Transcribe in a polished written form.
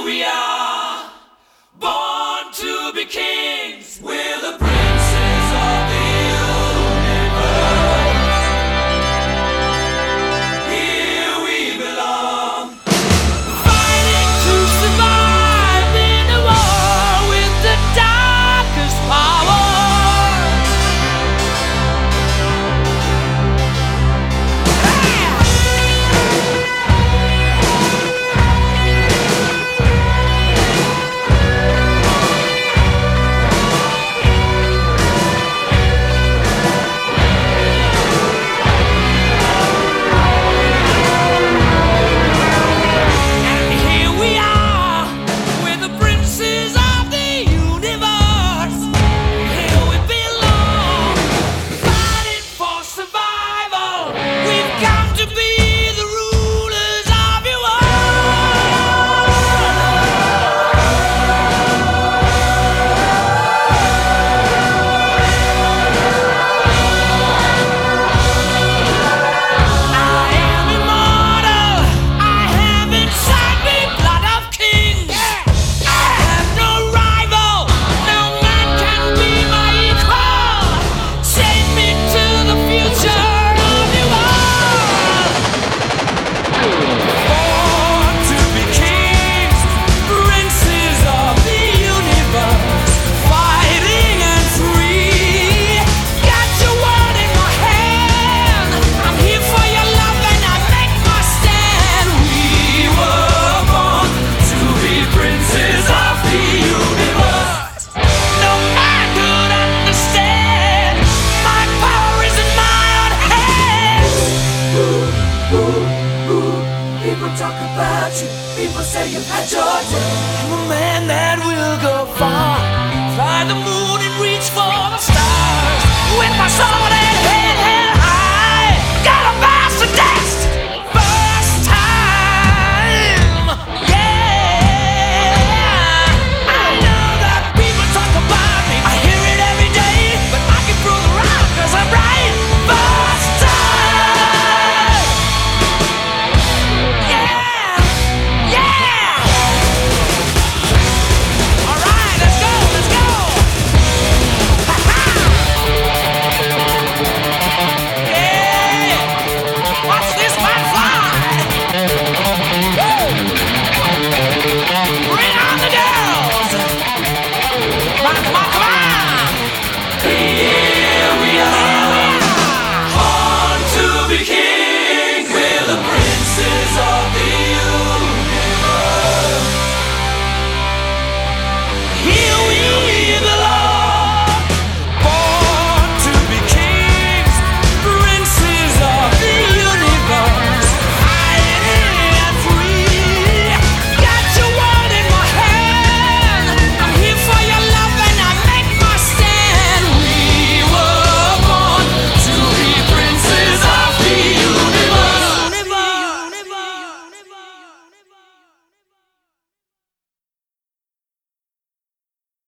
we are, born to be kings. We're the princes of the universe. Here we belong, fighting to survive in a war with the darkest power. People talk about you, people say you've had your day. I'm a man that will go far.